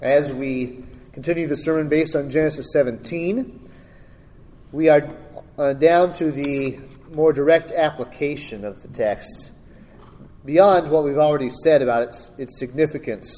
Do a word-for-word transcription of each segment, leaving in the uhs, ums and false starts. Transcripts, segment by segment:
As we continue the sermon based on Genesis seventeen, we are uh, down to the more direct application of the text, beyond what we've already said about its, its significance.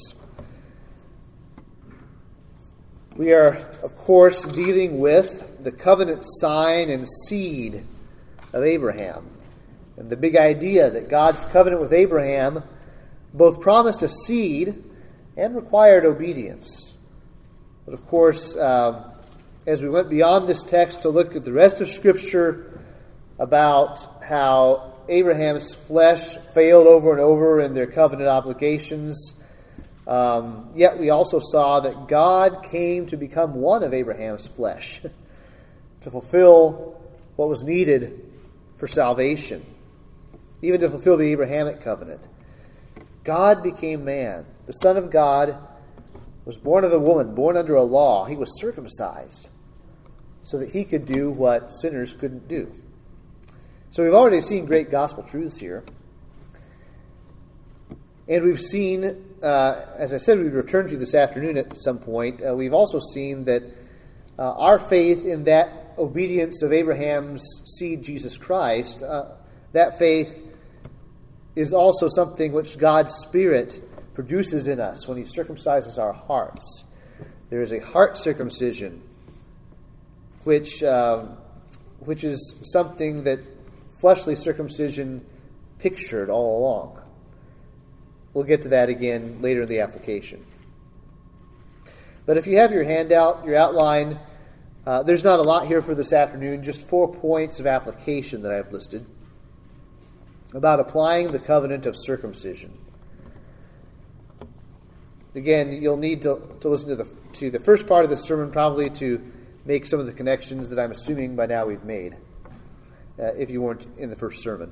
We are, of course, dealing with the covenant sign and seed of Abraham. And the big idea that God's covenant with Abraham both promised a seed and required obedience. But of course, uh, as we went beyond this text to look at the rest of Scripture about how Abraham's flesh failed over and over in their covenant obligations, um, yet we also saw that God came to become one of Abraham's flesh to fulfill what was needed for salvation, even to fulfill the Abrahamic covenant. God became man. The Son of God was born of a woman, born under a law. He was circumcised so that he could do what sinners couldn't do. So we've already seen great gospel truths here. And we've seen, uh, as I said, we'd return to this afternoon at some point, uh, we've also seen that uh, our faith in that obedience of Abraham's seed, Jesus Christ, uh, that faith is also something which God's Spirit produces in us when He circumcises our hearts. There is a heart circumcision, which um, which is something that fleshly circumcision pictured all along. We'll get to that again later in the application. But if you have your handout, your outline, uh, there's not a lot here for this afternoon, just four points of application that I've listed about applying the covenant of circumcision. Again, you'll need to, to listen to the to the first part of the sermon probably to make some of the connections that I'm assuming by now we've made, uh, if you weren't in the first sermon.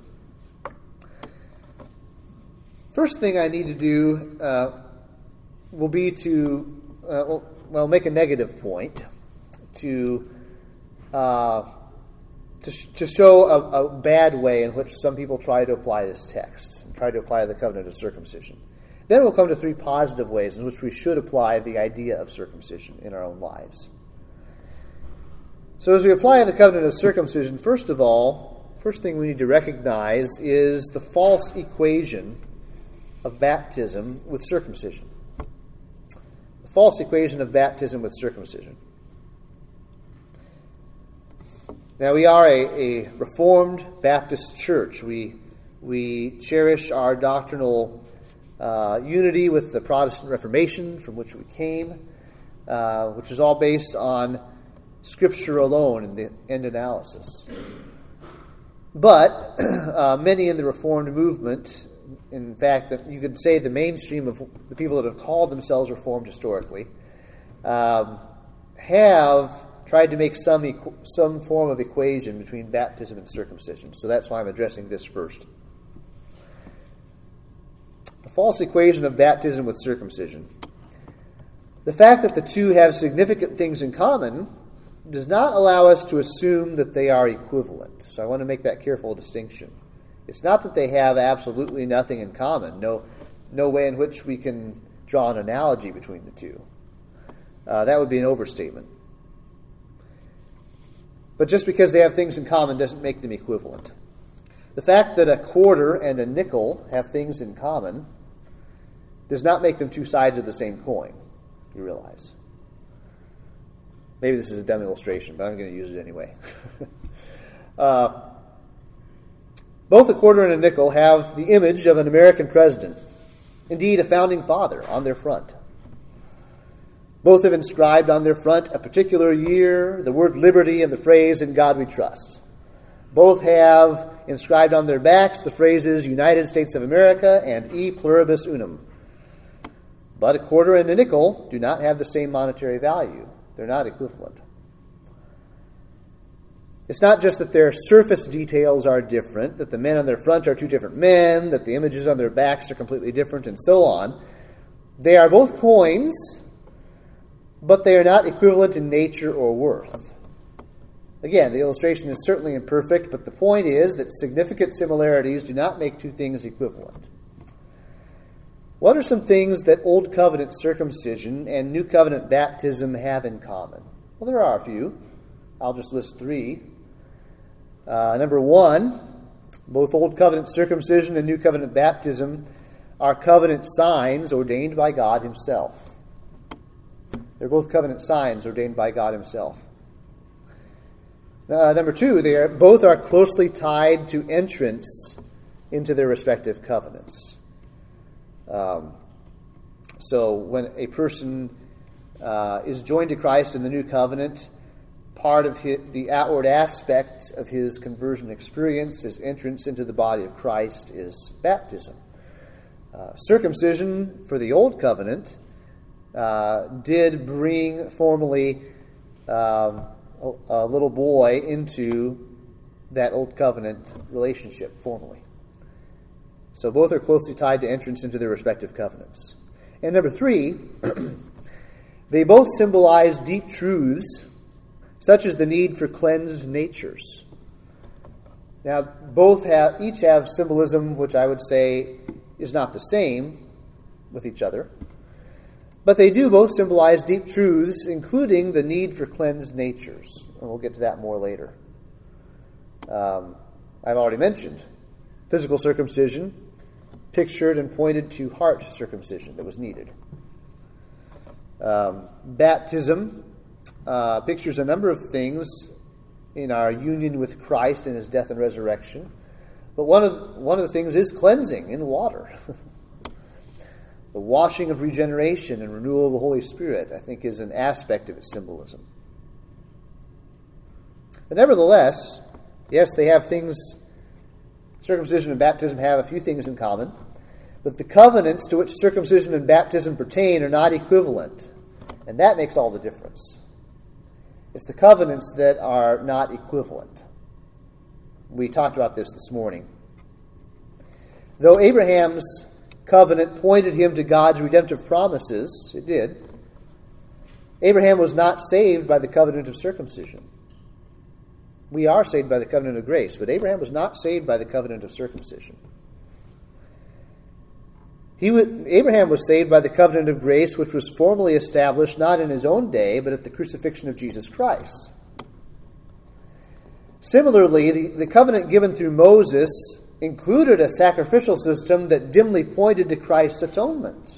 First thing I need to do uh, will be to, uh, well, make a negative point to uh, to, to show a, a bad way in which some people try to apply this text, try to apply the covenant of circumcision. Then we'll come to three positive ways in which we should apply the idea of circumcision in our own lives. So as we apply the covenant of circumcision, first of all, first thing we need to recognize is the false equation of baptism with circumcision. The false equation of baptism with circumcision. Now, we are a, a Reformed Baptist church. We we cherish our doctrinal uh, unity with the Protestant Reformation from which we came, uh, which is all based on Scripture alone in the end analysis. But uh, many in the Reformed movement, in fact, that you could say the mainstream of the people that have called themselves Reformed historically, um, have tried to make some equ- some form of equation between baptism and circumcision. So that's why I'm addressing this first. A false equation of baptism with circumcision. The fact that the two have significant things in common does not allow us to assume that they are equivalent. So I want to make that careful distinction. It's not that they have absolutely nothing in common. No, no way in which we can draw an analogy between the two. Uh, that would be an overstatement. But just because they have things in common doesn't make them equivalent. The fact that a quarter and a nickel have things in common does not make them two sides of the same coin, you realize. Maybe this is a dumb illustration, but I'm going to use it anyway. uh, both a quarter and a nickel have the image of an American president, indeed a founding father, on their front. Both have inscribed on their front a particular year, the word liberty, and the phrase, "In God we trust." Both have inscribed on their backs the phrases, "United States of America" and "E pluribus unum." But a quarter and a nickel do not have the same monetary value. They're not equivalent. It's not just that their surface details are different, that the men on their front are two different men, that the images on their backs are completely different, and so on. They are both coins, but they are not equivalent in nature or worth. Again, the illustration is certainly imperfect, but the point is that significant similarities do not make two things equivalent. What are some things that Old Covenant circumcision and New Covenant baptism have in common? Well, there are a few. I'll just list three. Uh, number one, both Old Covenant circumcision and New Covenant baptism are covenant signs ordained by God Himself. They're both covenant signs ordained by God Himself. Uh, number two, they are both are closely tied to entrance into their respective covenants. Um, so when a person uh, is joined to Christ in the new covenant, part of his, the outward aspect of his conversion experience, his entrance into the body of Christ, is baptism. Uh, circumcision for the old covenant uh, did bring formally um, a, a little boy into that old covenant relationship formally. So both are closely tied to entrance into their respective covenants. And number three, they both symbolize deep truths, such as the need for cleansed natures. Now, both have, each have symbolism which I would say is not the same with each other, but they do both symbolize deep truths, including the need for cleansed natures. And we'll get to that more later. Um, I've already mentioned physical circumcision pictured and pointed to heart circumcision that was needed. Um, baptism uh, pictures a number of things in our union with Christ in His death and resurrection. But one of one of the things is cleansing in water. The washing of regeneration and renewal of the Holy Spirit, I think, is an aspect of its symbolism. But nevertheless, yes, they have things, circumcision and baptism have a few things in common, but the covenants to which circumcision and baptism pertain are not equivalent, and that makes all the difference. It's the covenants that are not equivalent. We talked about this this morning. Though Abraham's covenant pointed him to God's redemptive promises, it did, Abraham was not saved by the covenant of circumcision. We are saved by the covenant of grace, but Abraham was not saved by the covenant of circumcision. He would, Abraham was saved by the covenant of grace, which was formally established not in his own day, but at the crucifixion of Jesus Christ. Similarly, the, the covenant given through Moses included a sacrificial system that dimly pointed to Christ's atonement.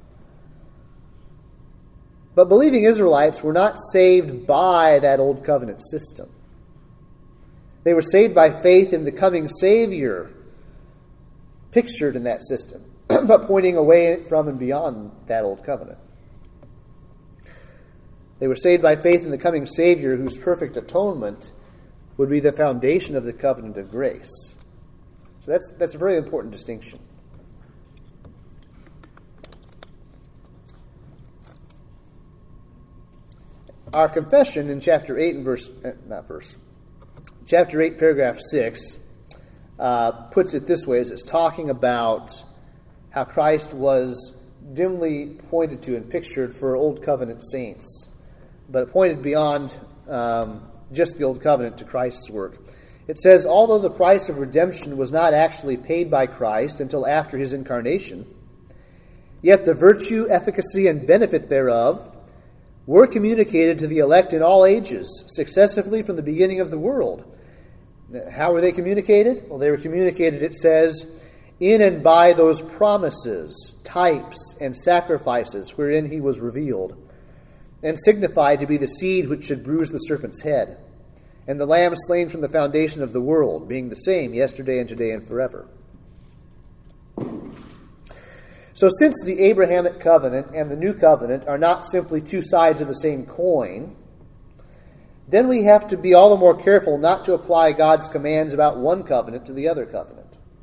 But believing Israelites were not saved by that old covenant system. They were saved by faith in the coming Savior, pictured in that system, but pointing away from and beyond that old covenant. They were saved by faith in the coming Savior, whose perfect atonement would be the foundation of the covenant of grace. So that's that's a very important distinction. Our confession in chapter eight and verse, not verse, chapter eight, paragraph six, uh, puts it this way, as it's talking about how Christ was dimly pointed to and pictured for Old Covenant saints, but pointed beyond um, just the Old Covenant to Christ's work. It says, although the price of redemption was not actually paid by Christ until after His incarnation, yet the virtue, efficacy, and benefit thereof were communicated to the elect in all ages, successively from the beginning of the world. How were they communicated? Well, they were communicated, it says, in and by those promises, types, and sacrifices wherein He was revealed, and signified to be the seed which should bruise the serpent's head, and the Lamb slain from the foundation of the world, being the same yesterday and today and forever. So since the Abrahamic covenant and the new covenant are not simply two sides of the same coin, then we have to be all the more careful not to apply God's commands about one covenant to the other covenant.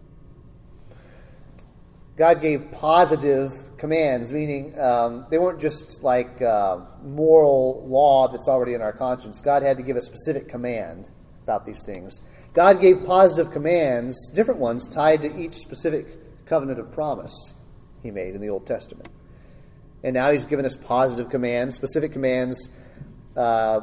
God gave positive commands, meaning um, they weren't just like uh, moral law that's already in our conscience. God had to give a specific command about these things. God gave positive commands, different ones, tied to each specific covenant of promise He made in the Old Testament. And now He's given us positive commands, specific commands uh,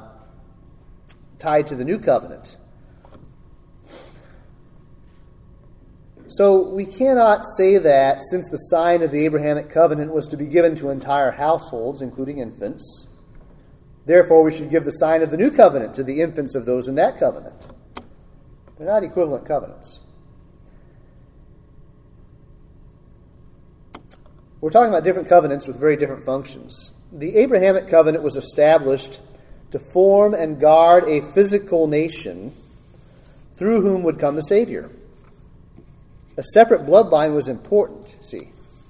tied to the new covenant. So we cannot say that since the sign of the Abrahamic covenant was to be given to entire households, including infants, therefore we should give the sign of the new covenant to the infants of those in that covenant. They're not equivalent covenants. We're talking about different covenants with very different functions. The Abrahamic covenant was established to form and guard a physical nation through whom would come the Savior. A separate bloodline was important, see.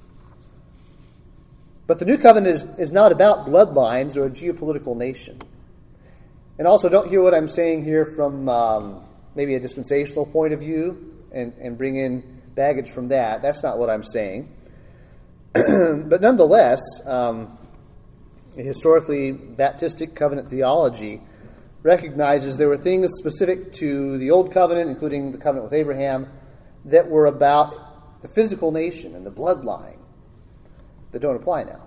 But the new covenant is, is not about bloodlines or a geopolitical nation. And also, don't hear what I'm saying here from um, maybe a dispensational point of view and, and bring in baggage from that. That's not what I'm saying. But nonetheless, um, historically Baptistic covenant theology recognizes there were things specific to the Old Covenant, including the covenant with Abraham, that were about the physical nation and the bloodline that don't apply now.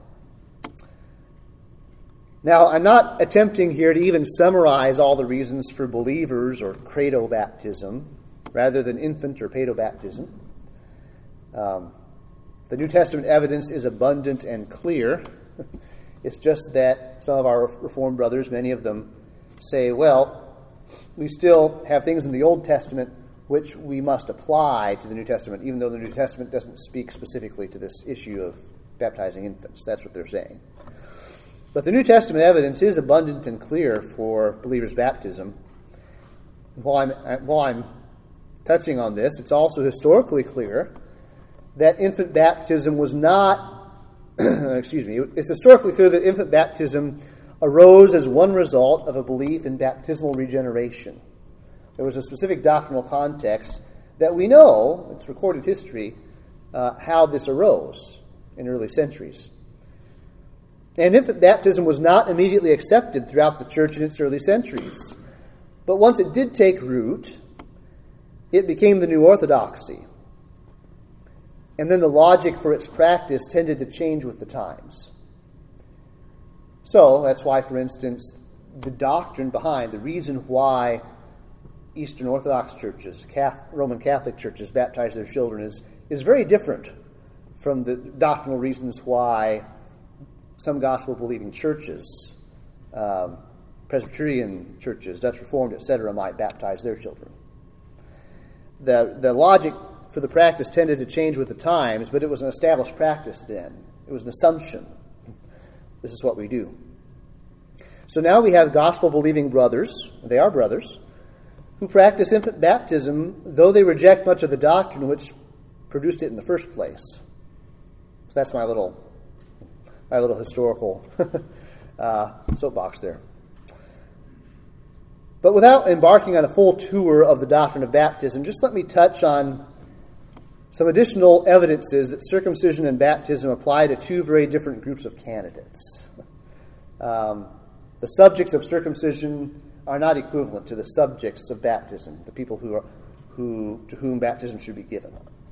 Now, I'm not attempting here to even summarize all the reasons for believers or credo baptism rather than infant or paedobaptism. Um, the New Testament evidence is abundant and clear. It's just that some of our Reformed brothers, many of them, say, well, we still have things in the Old Testament which we must apply to the New Testament, even though the New Testament doesn't speak specifically to this issue of baptizing infants. That's what they're saying. But the New Testament evidence is abundant and clear for believers' baptism. While I'm, while I'm touching on this, it's also historically clear that infant baptism was not, excuse me, it's historically clear that infant baptism arose as one result of a belief in baptismal regeneration. There was a specific doctrinal context that we know, it's recorded history, uh, how this arose in early centuries. And infant baptism was not immediately accepted throughout the church in its early centuries. But once it did take root, it became the new orthodoxy. And then the logic for its practice tended to change with the times. So that's why, for instance, the doctrine behind, the reason why Eastern Orthodox churches, Catholic, Roman Catholic churches baptize their children is, is very different from the doctrinal reasons why some gospel-believing churches, um, Presbyterian churches, Dutch Reformed, et cetera, might baptize their children. The, the logic for the practice tended to change with the times, but it was an established practice then. It was an assumption. This is what we do. So now we have gospel-believing brothers, they are brothers, who practice infant baptism, though they reject much of the doctrine which produced it in the first place. So that's my little, my little historical uh, soapbox there. But without embarking on a full tour of the doctrine of baptism, just let me touch on some additional evidences that circumcision and baptism apply to two very different groups of candidates. Um, the subjects of circumcision are not equivalent to the subjects of baptism, the people who are, who to whom baptism should be given.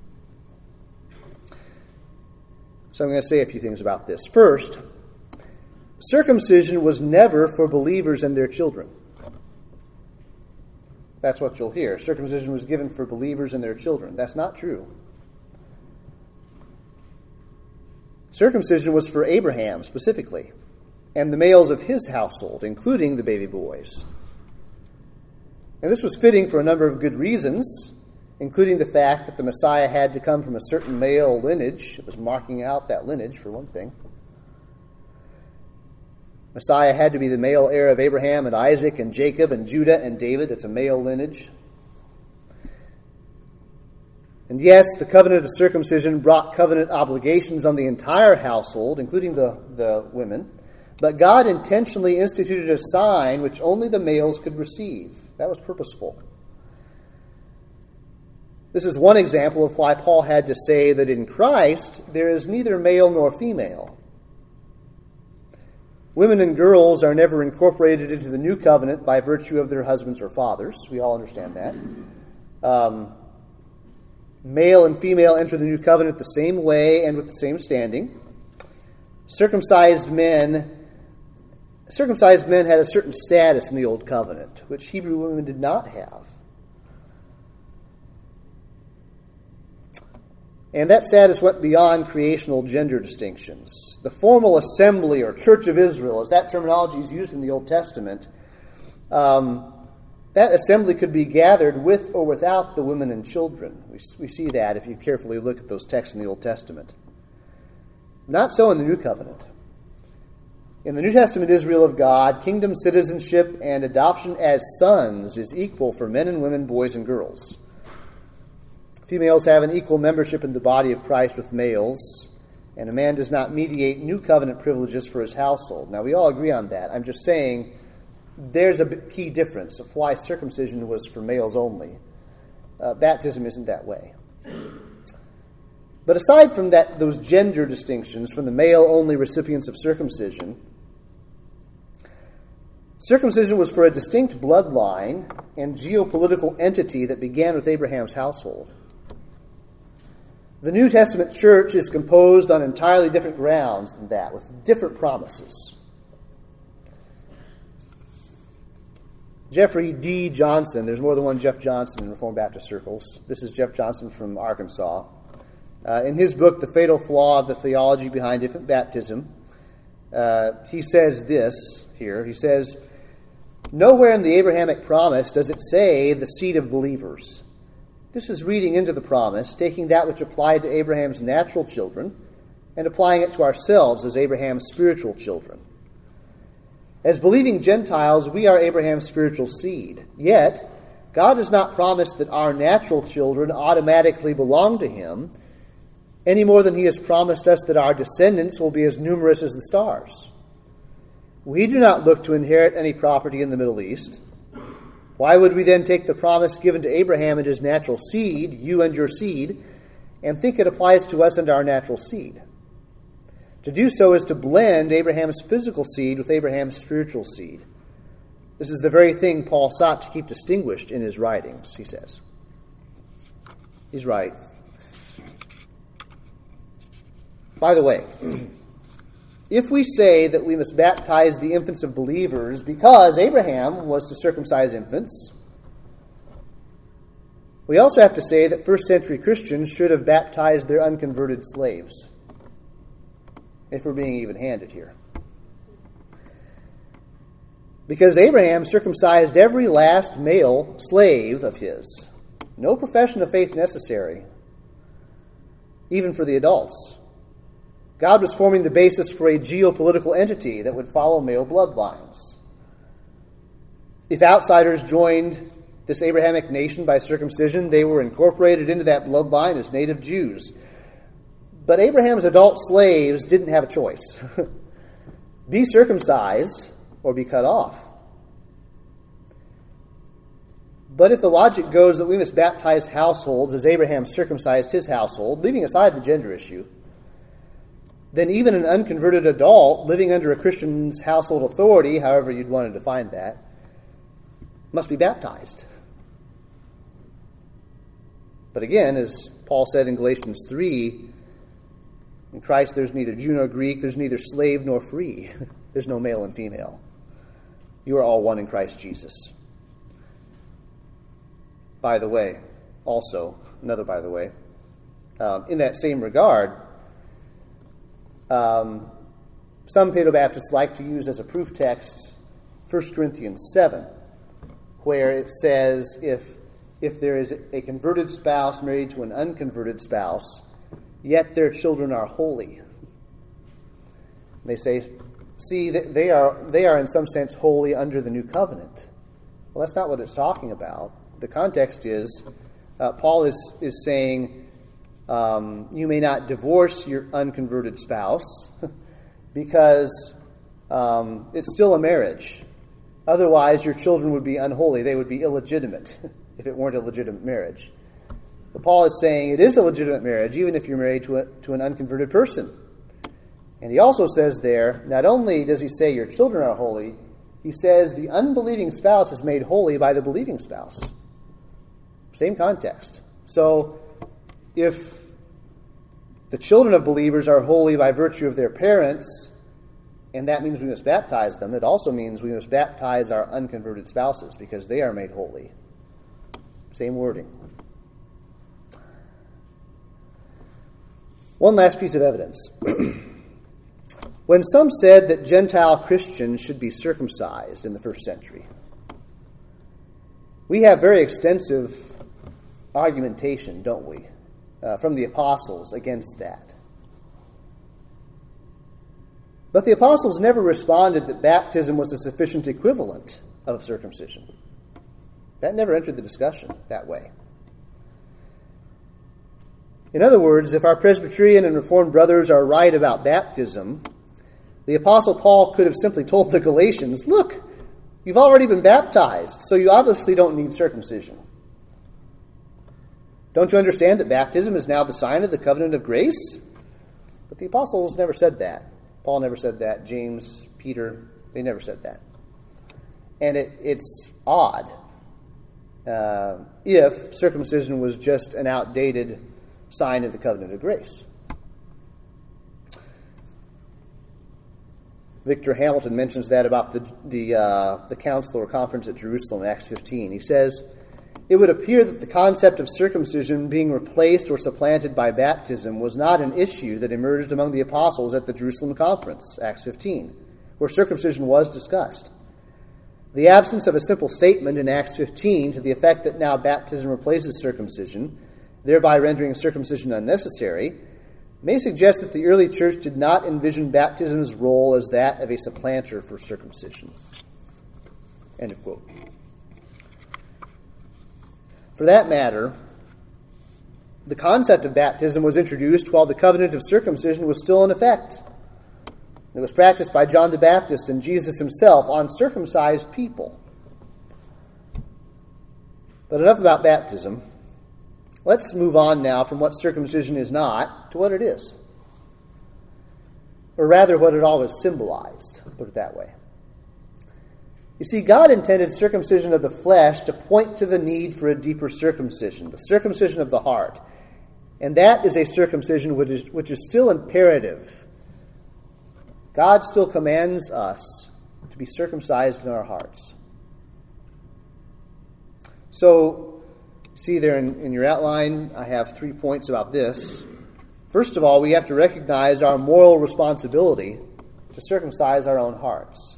So I'm going to say a few things about this. First, circumcision was never for believers and their children. That's what you'll hear. Circumcision was given for believers and their children. That's not true. Circumcision was for Abraham specifically, and the males of his household, including the baby boys. And this was fitting for a number of good reasons, including the fact that the Messiah had to come from a certain male lineage. It was marking out that lineage, for one thing. Messiah had to be the male heir of Abraham and Isaac and Jacob and Judah and David. It's a male lineage. And yes, the covenant of circumcision brought covenant obligations on the entire household, including the, the women. But God intentionally instituted a sign which only the males could receive. That was purposeful. This is one example of why Paul had to say that in Christ there is neither male nor female. Women and girls are never incorporated into the new covenant by virtue of their husbands or fathers. We all understand that. Um, male and female enter the new covenant the same way and with the same standing. Circumcised men Circumcised men had a certain status in the Old Covenant, which Hebrew women did not have. And that status went beyond creational gender distinctions. The formal assembly or Church of Israel, as that terminology is used in the Old Testament, um, that assembly could be gathered with or without the women and children. We, we see that if you carefully look at those texts in the Old Testament. Not so in the New Covenant. In the New Testament Israel of God, kingdom citizenship and adoption as sons is equal for men and women, boys and girls. Females have an equal membership in the body of Christ with males, and a man does not mediate new covenant privileges for his household. Now, we all agree on that. I'm just saying there's a key difference of why circumcision was for males only. Uh, baptism isn't that way. But aside from that, those gender distinctions from the male-only recipients of circumcision, circumcision was for a distinct bloodline and geopolitical entity that began with Abraham's household. The New Testament church is composed on entirely different grounds than that, with different promises. Jeffrey D. Johnson, there's more than one Jeff Johnson in Reformed Baptist circles. This is Jeff Johnson from Arkansas. Uh, in his book, The Fatal Flaw of the Theology Behind Infant Baptism, uh, he says this here. He says, nowhere in the Abrahamic promise does it say the seed of believers. This is reading into the promise, taking that which applied to Abraham's natural children and applying it to ourselves as Abraham's spiritual children. As believing Gentiles, we are Abraham's spiritual seed. Yet, God has not promised that our natural children automatically belong to him, any more than he has promised us that our descendants will be as numerous as the stars. We do not look to inherit any property in the Middle East. Why would we then take the promise given to Abraham and his natural seed, you and your seed, and think it applies to us and our natural seed? To do so is to blend Abraham's physical seed with Abraham's spiritual seed. This is the very thing Paul sought to keep distinguished in his writings, he says. He's right. By the way, if we say that we must baptize the infants of believers because Abraham was to circumcise infants, we also have to say that first century Christians should have baptized their unconverted slaves, if we're being even-handed here. Because Abraham circumcised every last male slave of his. No profession of faith necessary, even for the adults. God was forming the basis for a geopolitical entity that would follow male bloodlines. If outsiders joined this Abrahamic nation by circumcision, they were incorporated into that bloodline as native Jews. But Abraham's adult slaves didn't have a choice. Be circumcised or be cut off. But if the logic goes that we must baptize households as Abraham circumcised his household, leaving aside the gender issue, then even an unconverted adult living under a Christian's household authority, however you'd want to define that, must be baptized. But again, as Paul said in Galatians three, in Christ there's neither Jew nor Greek, there's neither slave nor free. There's no male and female. You are all one in Christ Jesus. By the way, also, another by the way, um, in that same regard, um, some Paedobaptists like to use as a proof text First Corinthians seven, where it says if if there is a converted spouse married to an unconverted spouse, yet their children are holy. They say, see, they are they are in some sense holy under the new covenant. Well, that's not what it's talking about. The context is, uh, Paul is, is saying, um, you may not divorce your unconverted spouse because um, it's still a marriage. Otherwise, your children would be unholy. They would be illegitimate if it weren't a legitimate marriage. But Paul is saying it is a legitimate marriage, even if you're married to a, to an unconverted person. And he also says there, not only does he say your children are holy, he says the unbelieving spouse is made holy by the believing spouse. Same context. So, if the children of believers are holy by virtue of their parents, and that means we must baptize them, it also means we must baptize our unconverted spouses because they are made holy. Same wording. One last piece of evidence. When some said that Gentile Christians should be circumcised in the first century, we have very extensive argumentation, don't we, uh, from the apostles against that. But the apostles never responded that baptism was a sufficient equivalent of circumcision. That never entered the discussion that way. In other words, if our Presbyterian and Reformed brothers are right about baptism, the Apostle Paul could have simply told the Galatians, look, you've already been baptized, so you obviously don't need circumcision. Don't you understand that baptism is now the sign of the covenant of grace? But the apostles never said that. Paul never said that. James, Peter, they never said that. And it, it's odd uh, if circumcision was just an outdated sign of the covenant of grace. Victor Hamilton mentions that about the the, uh, the council or conference at Jerusalem in Acts fifteen. He says, it would appear that the concept of circumcision being replaced or supplanted by baptism was not an issue that emerged among the apostles at the Jerusalem conference, Acts fifteen, where circumcision was discussed. The absence of a simple statement in Acts fifteen to the effect that now baptism replaces circumcision, thereby rendering circumcision unnecessary, may suggest that the early church did not envision baptism's role as that of a supplanter for circumcision. End of quote. For that matter, the concept of baptism was introduced while the covenant of circumcision was still in effect. It was practiced by John the Baptist and Jesus himself on circumcised people. But enough about baptism. Let's move on now from what circumcision is not to what it is. Or rather, what it always symbolized, put it that way. You see, God intended circumcision of the flesh to point to the need for a deeper circumcision, the circumcision of the heart. And that is a circumcision which is, which is still imperative. God still commands us to be circumcised in our hearts. So, see there in, in your outline, I have three points about this. First of all, we have to recognize our moral responsibility to circumcise our own hearts.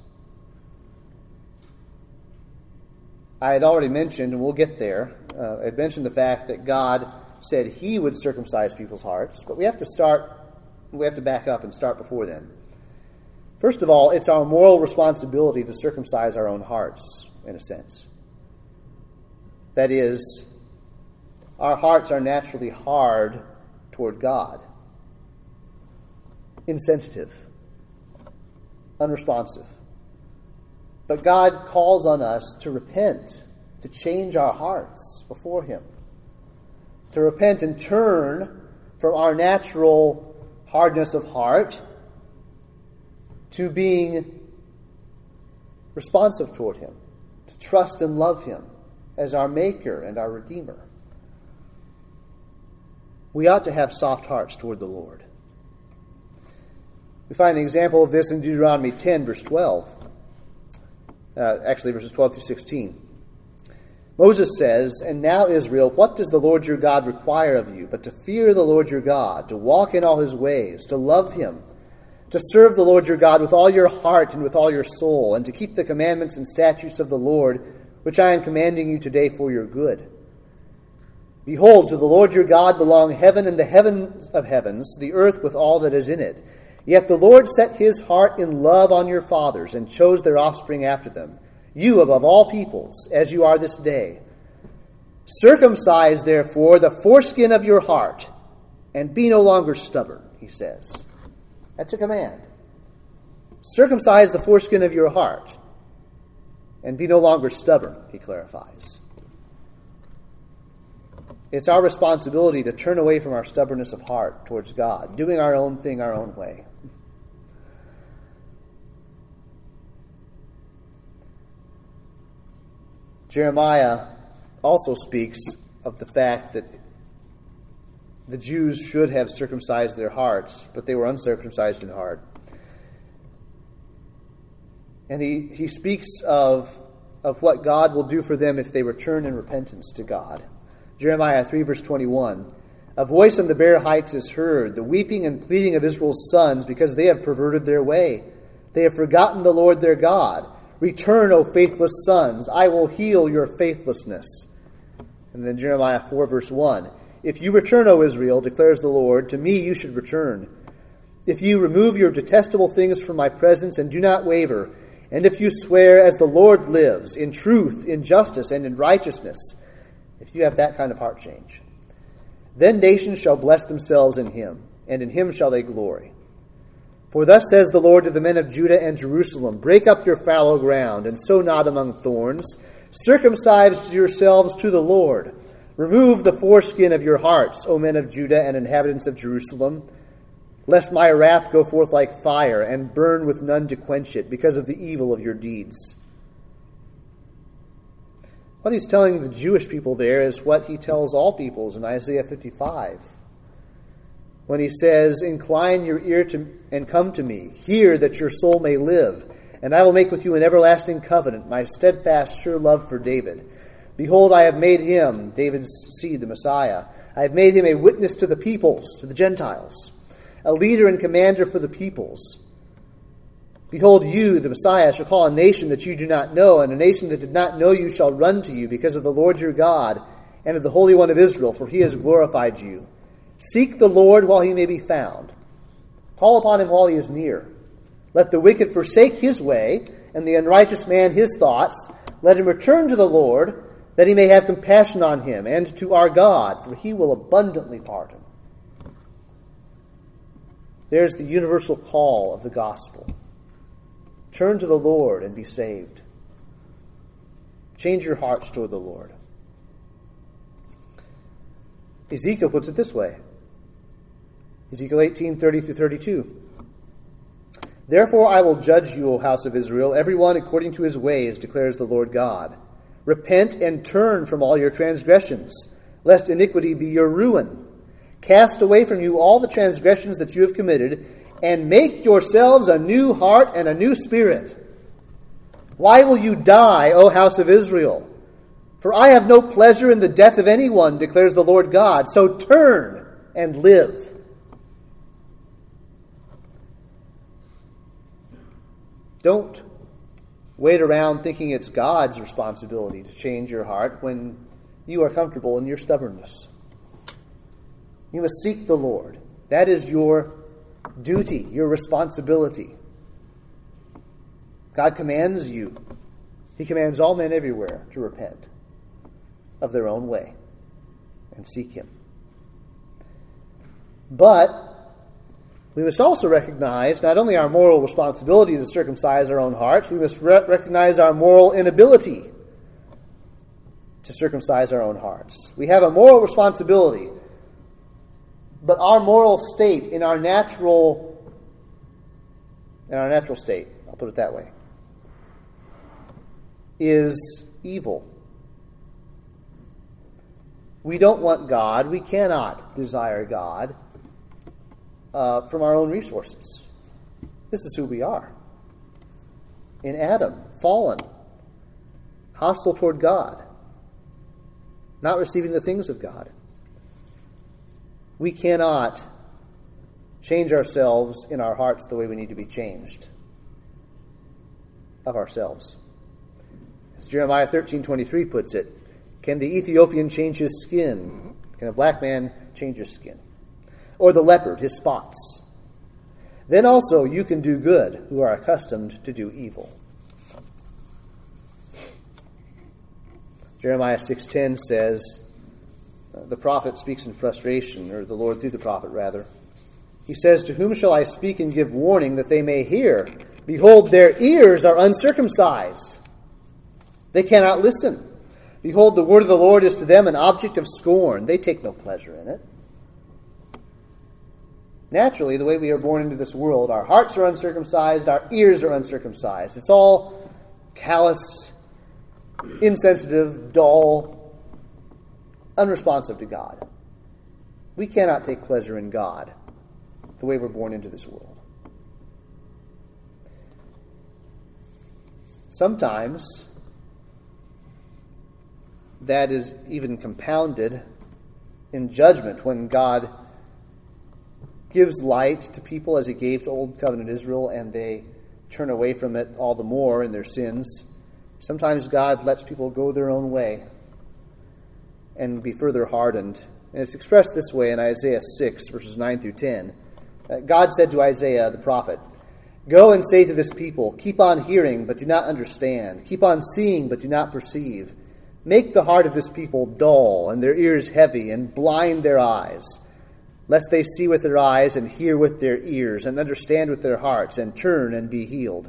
I had already mentioned, and we'll get there, uh, I had mentioned the fact that God said He would circumcise people's hearts, but we have to start, we have to back up and start before then. First of all, it's our moral responsibility to circumcise our own hearts, in a sense. That is, our hearts are naturally hard toward God, insensitive, unresponsive. But God calls on us to repent, to change our hearts before Him, to repent and turn from our natural hardness of heart to being responsive toward Him, to trust and love Him as our Maker and our Redeemer. We ought to have soft hearts toward the Lord. We find an example of this in Deuteronomy ten, verse twelve. Uh, actually, verses twelve through sixteen. Moses says, "And now, Israel, what does the Lord your God require of you but to fear the Lord your God, to walk in all His ways, to love Him, to serve the Lord your God with all your heart and with all your soul, and to keep the commandments and statutes of the Lord, which I am commanding you today for your good. Behold, to the Lord your God belong heaven and the heavens of heavens, the earth with all that is in it. Yet the Lord set His heart in love on your fathers and chose their offspring after them, you above all peoples, as you are this day. Circumcise, therefore, the foreskin of your heart, and be no longer stubborn," He says. That's a command. Circumcise the foreskin of your heart, and be no longer stubborn, He clarifies. It's our responsibility to turn away from our stubbornness of heart towards God, doing our own thing our own way. Jeremiah also speaks of the fact that the Jews should have circumcised their hearts, but they were uncircumcised in heart. And he, he speaks of, of what God will do for them if they return in repentance to God. Jeremiah three, verse twenty-one, A voice on the bare heights is heard, the weeping and pleading of Israel's sons, because they have perverted their way. They have forgotten the Lord their God. Return, O faithless sons, I will heal your faithlessness. And then Jeremiah four, verse one. If you return, O Israel, declares the Lord, to me you should return. If you remove your detestable things from my presence and do not waver, and if you swear as the Lord lives, in truth, in justice, and in righteousness, if you have that kind of heart change, then nations shall bless themselves in him, and in him shall they glory. For thus says the Lord to the men of Judah and Jerusalem, break up your fallow ground, and sow not among thorns. Circumcise yourselves to the Lord. Remove the foreskin of your hearts, O men of Judah and inhabitants of Jerusalem, lest my wrath go forth like fire, and burn with none to quench it, because of the evil of your deeds. What he's telling the Jewish people there is what he tells all peoples in Isaiah fifty-five. When he says, incline your ear to and come to me, hear that your soul may live, and I will make with you an everlasting covenant, my steadfast, sure love for David. Behold, I have made him, David's seed, the Messiah, I have made him a witness to the peoples, to the Gentiles, a leader and commander for the peoples. Behold, you, the Messiah, shall call a nation that you do not know, and a nation that did not know you shall run to you, because of the Lord your God and of the Holy One of Israel, for he has glorified you. Seek the Lord while he may be found. Call upon him while he is near. Let the wicked forsake his way, and the unrighteous man his thoughts. Let him return to the Lord, that he may have compassion on him, and to our God, for he will abundantly pardon. There's the universal call of the gospel. Turn to the Lord and be saved. Change your hearts toward the Lord. Ezekiel puts it this way. Ezekiel eighteen, thirty through thirty-two. Therefore I will judge you, O house of Israel, every one according to his ways, declares the Lord God. Repent and turn from all your transgressions, lest iniquity be your ruin. Cast away from you all the transgressions that you have committed, and make yourselves a new heart and a new spirit. Why will you die, O house of Israel? For I have no pleasure in the death of anyone, declares the Lord God. So turn and live. Don't wait around thinking it's God's responsibility to change your heart when you are comfortable in your stubbornness. You must seek the Lord. That is your duty, your responsibility. God commands you. He commands all men everywhere to repent of their own way and seek him. But we must also recognize not only our moral responsibility to circumcise our own hearts, we must re- recognize our moral inability to circumcise our own hearts. We have a moral responsibility, but our moral state in our natural in our natural state, I'll put it that way, is evil. We don't want God. We cannot desire God uh, from our own resources. This is who we are. In Adam, fallen, hostile toward God, not receiving the things of God. We cannot change ourselves in our hearts the way we need to be changed of ourselves. As Jeremiah thirteen twenty-three puts it, can the Ethiopian change his skin? Can a black man change his skin? Or the leopard his spots? Then also you can do good who are accustomed to do evil. Jeremiah six ten says, the prophet speaks in frustration, or the Lord through the prophet rather. He says, to whom shall I speak and give warning that they may hear? Behold, their ears are uncircumcised. They cannot listen. Behold, the word of the Lord is to them an object of scorn. They take no pleasure in it. Naturally, the way we are born into this world, our hearts are uncircumcised, our ears are uncircumcised. It's all callous, insensitive, dull, unresponsive to God. We cannot take pleasure in God the way we're born into this world. Sometimes that is even compounded in judgment when God gives light to people as he gave to Old Covenant Israel, and they turn away from it all the more in their sins. Sometimes God lets people go their own way and be further hardened. And it's expressed this way in Isaiah six, verses nine through ten. Uh, God said to Isaiah the prophet, "Go and say to this people, keep on hearing, but do not understand. Keep on seeing, but do not perceive. Make the heart of this people dull, and their ears heavy, and blind their eyes, lest they see with their eyes, and hear with their ears, and understand with their hearts, and turn and be healed."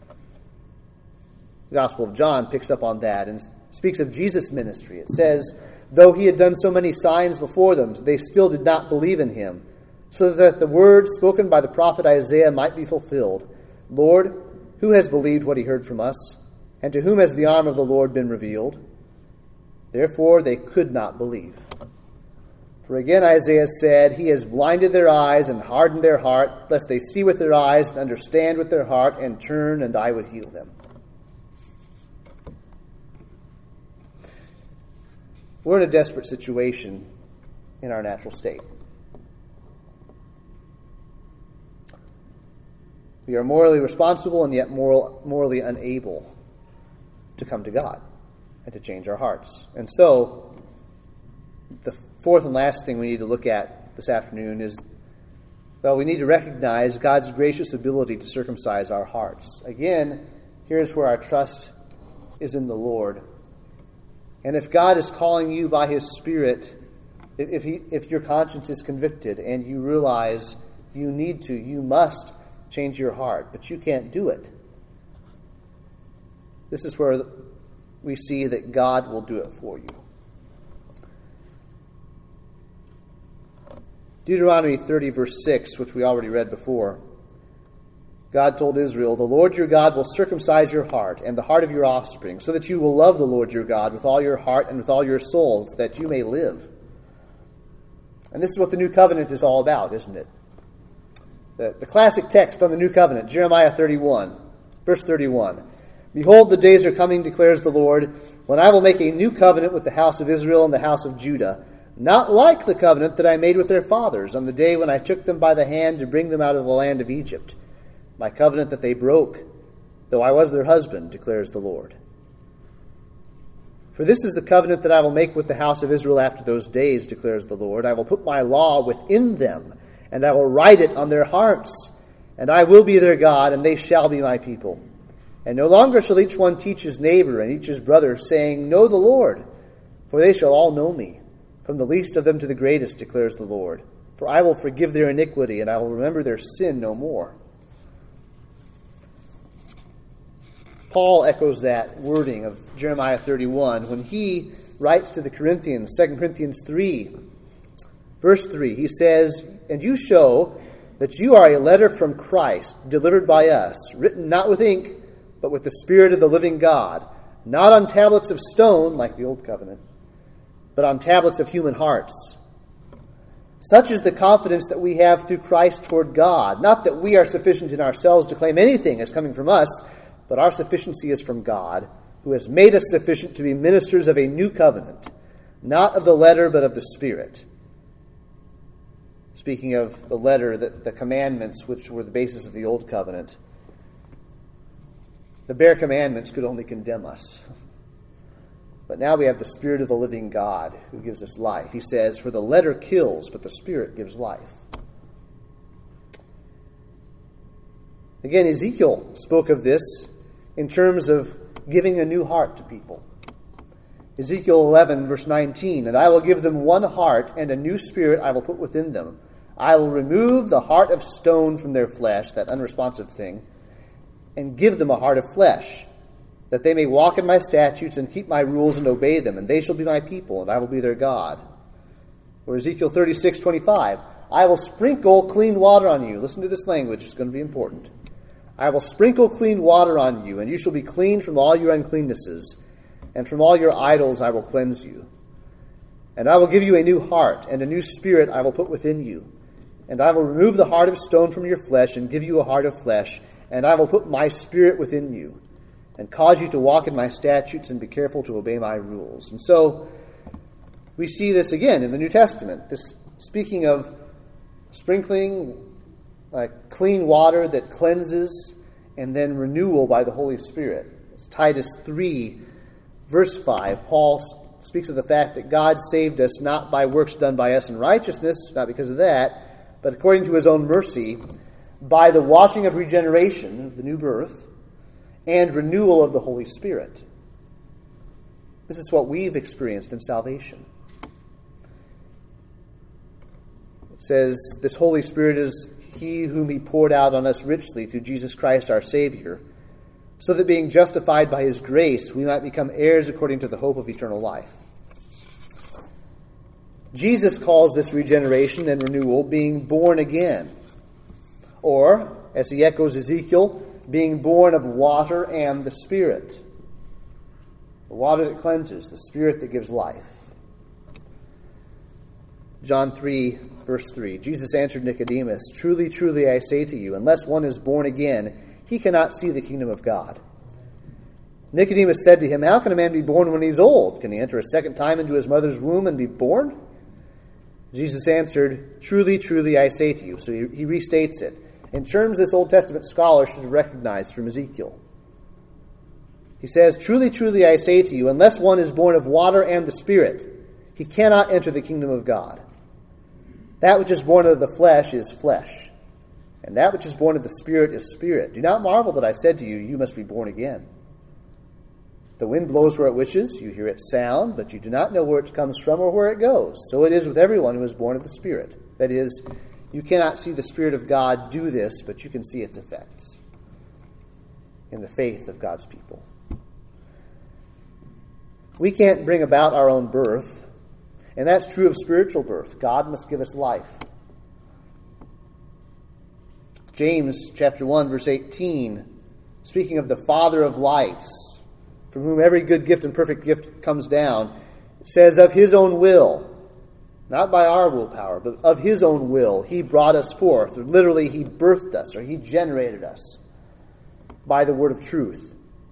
The Gospel of John picks up on that and speaks of Jesus' ministry. It says, "Though he had done so many signs before them, they still did not believe in him, so that the word spoken by the prophet Isaiah might be fulfilled. Lord, who has believed what he heard from us? And to whom has the arm of the Lord been revealed?" Therefore they could not believe. For again Isaiah said, "He has blinded their eyes and hardened their heart, lest they see with their eyes and understand with their heart and turn, and I would heal them." We're in a desperate situation in our natural state. We are morally responsible and yet moral, morally unable to come to God and to change our hearts. And so, the fourth and last thing we need to look at this afternoon is, well, we need to recognize God's gracious ability to circumcise our hearts. Again, here's where our trust is in the Lord. And if God is calling you by his Spirit, if he, if your conscience is convicted and you realize you need to, you must change your heart, but you can't do it, this is where we see that God will do it for you. Deuteronomy thirty, verse six, which we already read before, God told Israel, "The Lord your God will circumcise your heart and the heart of your offspring, so that you will love the Lord your God with all your heart and with all your soul, so that you may live." And this is what the New Covenant is all about, isn't it? The, the classic text on the New Covenant, Jeremiah thirty-one, verse thirty-one. "Behold, the days are coming, declares the Lord, when I will make a new covenant with the house of Israel and the house of Judah, not like the covenant that I made with their fathers on the day when I took them by the hand to bring them out of the land of Egypt. My covenant that they broke, though I was their husband, declares the Lord. For this is the covenant that I will make with the house of Israel after those days, declares the Lord. I will put my law within them, and I will write it on their hearts. And I will be their God, and they shall be my people. And no longer shall each one teach his neighbor and each his brother, saying, Know the Lord, for they shall all know me, from the least of them to the greatest, declares the Lord. For I will forgive their iniquity, and I will remember their sin no more." Paul echoes that wording of Jeremiah thirty-one when he writes to the Corinthians, Second Corinthians three, verse three. He says, "And you show that you are a letter from Christ, delivered by us, written not with ink, but with the Spirit of the living God, not on tablets of stone, like the Old Covenant, but on tablets of human hearts. Such is the confidence that we have through Christ toward God, not that we are sufficient in ourselves to claim anything as coming from us, but our sufficiency is from God, who has made us sufficient to be ministers of a new covenant, not of the letter, but of the Spirit." Speaking of the letter, the, the commandments, which were the basis of the Old Covenant, the bare commandments could only condemn us. But now we have the Spirit of the living God who gives us life. He says, "For the letter kills, but the Spirit gives life." Again, Ezekiel spoke of this in terms of giving a new heart to people. Ezekiel eleven, verse nineteen, "And I will give them one heart, and a new spirit I will put within them. I will remove the heart of stone from their flesh," that unresponsive thing, "and give them a heart of flesh, that they may walk in my statutes and keep my rules and obey them. And they shall be my people, and I will be their God." Or Ezekiel thirty-six, twenty-five, "I will sprinkle clean water on you." Listen to this language, it's going to be important. "I will sprinkle clean water on you, and you shall be clean from all your uncleannesses, and from all your idols I will cleanse you. And I will give you a new heart, and a new spirit I will put within you. And I will remove the heart of stone from your flesh, and give you a heart of flesh, and I will put my spirit within you, and cause you to walk in my statutes and be careful to obey my rules." And so, We see this again in the New Testament. This speaking of sprinkling uh, clean water that cleanses, and then renewal by the Holy Spirit. It's Titus three, verse five. Paul speaks of the fact that God saved us not by works done by us in righteousness, not because of that, but according to his own mercy, by the washing of regeneration, the new birth, and renewal of the Holy Spirit. This is what we've experienced in salvation. It says, this Holy Spirit is he whom he poured out on us richly through Jesus Christ our Savior, so that being justified by his grace, we might become heirs according to the hope of eternal life. Jesus calls this regeneration and renewal being born again, or, as he echoes Ezekiel, being born of water and the Spirit. The water that cleanses, the Spirit that gives life. John three, verse three. Jesus answered Nicodemus, "Truly, truly, I say to you, unless one is born again, he cannot see the kingdom of God." Nicodemus said to him, "How can a man be born when he is old? Can he enter a second time into his mother's womb and be born?" Jesus answered, "Truly, truly, I say to you." So he, he restates it in terms this Old Testament scholar should have recognized from Ezekiel. He says, "Truly, truly, I say to you, unless one is born of water and the Spirit, he cannot enter the kingdom of God. That which is born of the flesh is flesh, and that which is born of the Spirit is spirit. Do not marvel that I said to you, you must be born again. The wind blows where it wishes, you hear its sound, but you do not know where it comes from or where it goes. So it is with everyone who is born of the Spirit. That is, you cannot see the Spirit of God do this, but you can see its effects in the faith of God's people. We can't bring about our own birth, and that's true of spiritual birth. God must give us life. James chapter one, verse eighteen, speaking of the Father of lights, from whom every good gift and perfect gift comes down, says, of his own will, not by our willpower, but of his own will, he brought us forth. Or literally, he birthed us, or he generated us by the word of truth.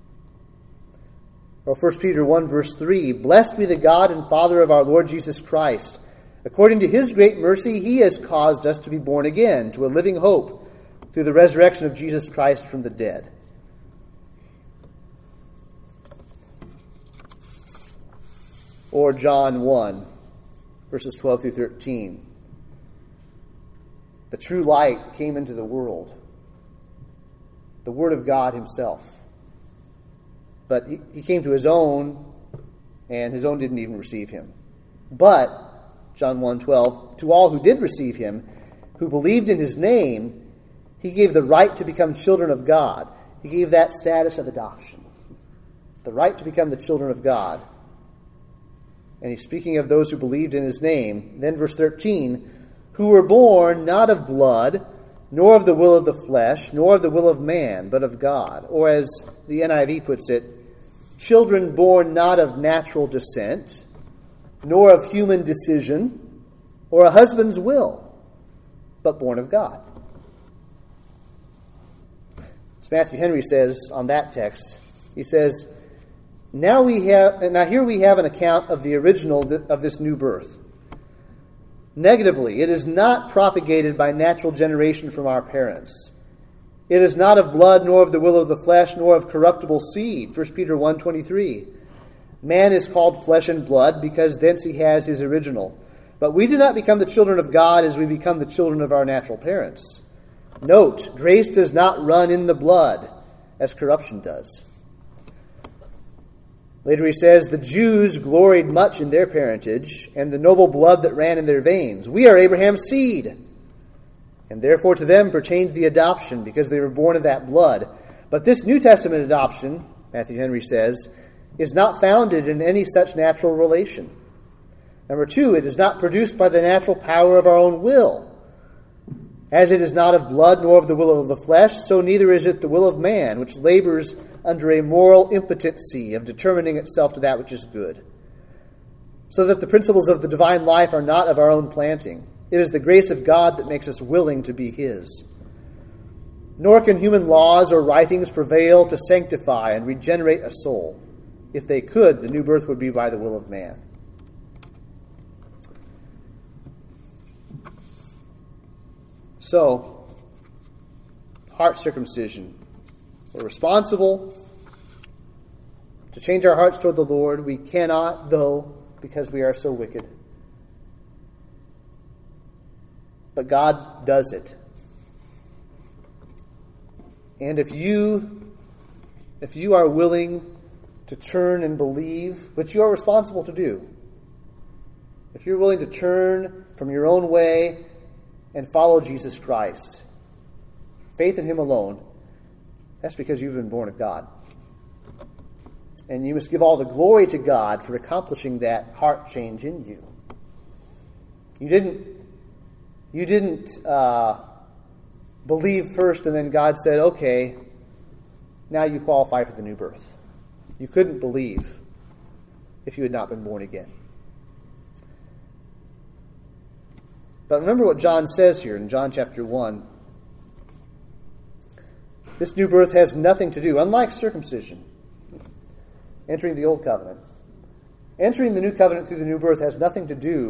Or First Peter one, verse three, blessed be the God and Father of our Lord Jesus Christ. According to his great mercy, he has caused us to be born again to a living hope through the resurrection of Jesus Christ from the dead. Or John one, verses twelve through thirteen. The true light came into the world, the Word of God himself. But he, he came to his own, and his own didn't even receive him. But, John one twelve, to all who did receive him, who believed in his name, he gave the right to become children of God. He gave that status of adoption, the right to become the children of God. And he's speaking of those who believed in his name. Then verse thirteen, who were born not of blood, nor of the will of the flesh, nor of the will of man, but of God. Or as the N I V puts it, children born not of natural descent, nor of human decision, or a husband's will, but born of God. As Matthew Henry says on that text, he says, Now we have, now here we have an account of the original of this new birth. Negatively, it is not propagated by natural generation from our parents. It is not of blood, nor of the will of the flesh, nor of corruptible seed. First Peter one twenty-three. Man is called flesh and blood because thence he has his original. But we do not become the children of God as we become the children of our natural parents. Note, grace does not run in the blood as corruption does. Later he says, the Jews gloried much in their parentage and the noble blood that ran in their veins. We are Abraham's seed. And therefore to them pertained the adoption because they were born of that blood. But this New Testament adoption, Matthew Henry says, is not founded in any such natural relation. Number two, it is not produced by the natural power of our own will. As it is not of blood nor of the will of the flesh, so neither is it the will of man, which labors under a moral impotency of determining itself to that which is good. So that the principles of the divine life are not of our own planting. It is the grace of God that makes us willing to be his. Nor can human laws or writings prevail to sanctify and regenerate a soul. If they could, the new birth would be by the will of man. So, heart circumcision. We're responsible to change our hearts toward the Lord. We cannot, though, because we are so wicked. But God does it. And if you, if you are willing to turn and believe, which you are responsible to do, if you're willing to turn from your own way and follow Jesus Christ, faith in Him alone, that's because you've been born of God. And you must give all the glory to God for accomplishing that heart change in you. You didn't, you didn't uh, believe first and then God said, okay, now you qualify for the new birth. You couldn't believe if you had not been born again. But remember what John says here in John chapter one. This new birth has nothing to do, unlike circumcision, entering the old covenant. Entering the new covenant through the new birth has nothing to do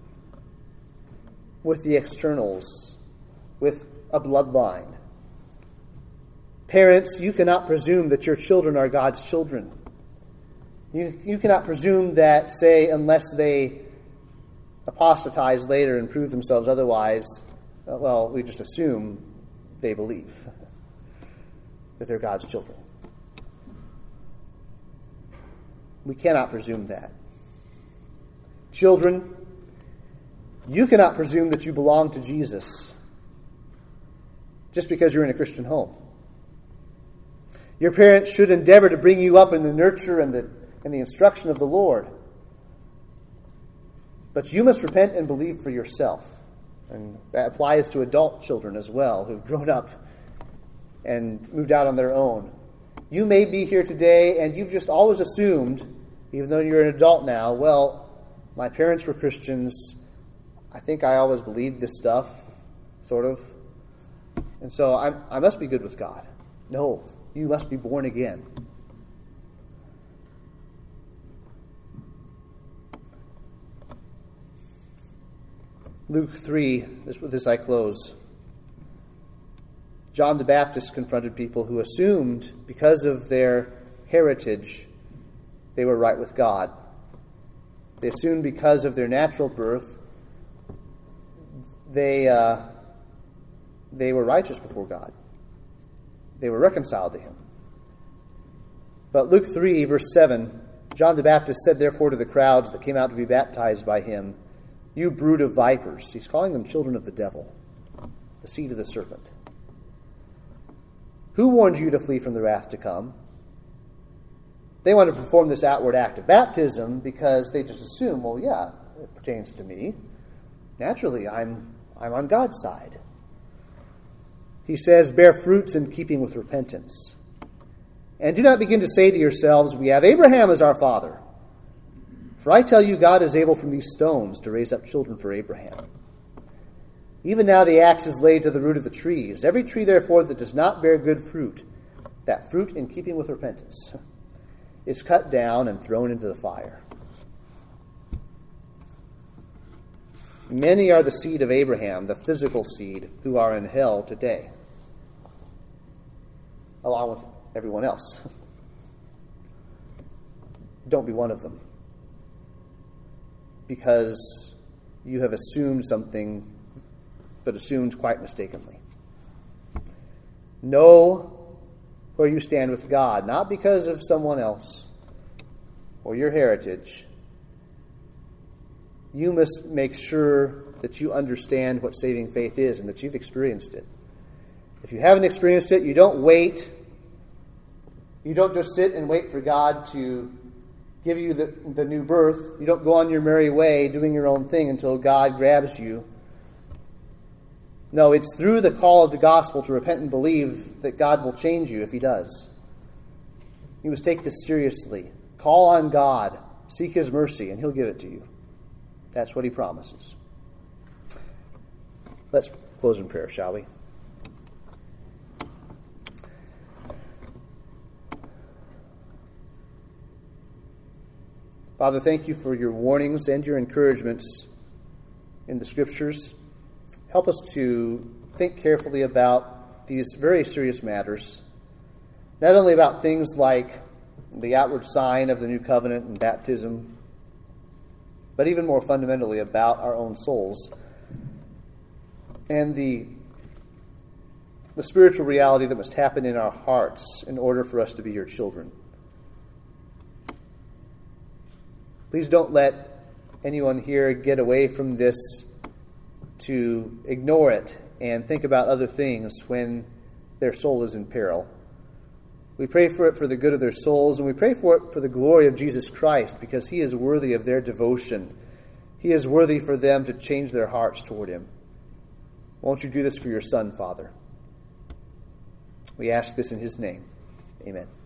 with the externals, with a bloodline. Parents, you cannot presume that your children are God's children. You, you cannot presume that, say, unless they apostatize later and prove themselves otherwise, uh, well, we just assume they believe that they're God's children. We cannot presume that. Children, you cannot presume that you belong to Jesus just because you're in a Christian home. Your parents should endeavor to bring you up in the nurture and the, and the instruction of the Lord. But you must repent and believe for yourself. And that applies to adult children as well, who've grown up and moved out on their own. You may be here today and you've just always assumed, even though you're an adult now, well, my parents were Christians. I think I always believed this stuff, sort of. And so I, I must be good with God. No, you must be born again. Luke three, this, with this I close. John the Baptist confronted people who assumed because of their heritage they were right with God. They assumed because of their natural birth they uh, they were righteous before God. They were reconciled to Him. But Luke three, verse seven, John the Baptist said therefore to the crowds that came out to be baptized by him, you brood of vipers. He's calling them children of the devil, the seed of the serpent. Who warned you to flee from the wrath to come? They want to perform this outward act of baptism because they just assume, well, yeah, it pertains to me. Naturally, I'm I'm on God's side. He says, bear fruits in keeping with repentance. And do not begin to say to yourselves, we have Abraham as our father. For I tell you, God is able from these stones to raise up children for Abraham. Even now the axe is laid to the root of the trees. Every tree, therefore, that does not bear good fruit, that fruit in keeping with repentance, is cut down and thrown into the fire. Many are the seed of Abraham, the physical seed, who are in hell today, along with everyone else. Don't be one of them, because you have assumed something, but assumed quite mistakenly. Know where you stand with God, not because of someone else or your heritage. You must make sure that you understand what saving faith is and that you've experienced it. If you haven't experienced it, you don't wait. You don't just sit and wait for God to give you the, the new birth. You don't go on your merry way doing your own thing until God grabs you. No, it's through the call of the gospel to repent and believe that God will change you if He does. You must take this seriously. Call on God. Seek His mercy, and He'll give it to you. That's what He promises. Let's close in prayer, shall we? Father, thank you for your warnings and your encouragements in the Scriptures. Help us to think carefully about these very serious matters, not only about things like the outward sign of the new covenant and baptism, but even more fundamentally about our own souls and the, the spiritual reality that must happen in our hearts in order for us to be your children. Please don't let anyone here get away from this to ignore it and think about other things when their soul is in peril. We pray for it for the good of their souls, and we pray for it for the glory of Jesus Christ, because he is worthy of their devotion. He is worthy for them to change their hearts toward him. Won't you do this for your Son, Father? We ask this in his name. Amen.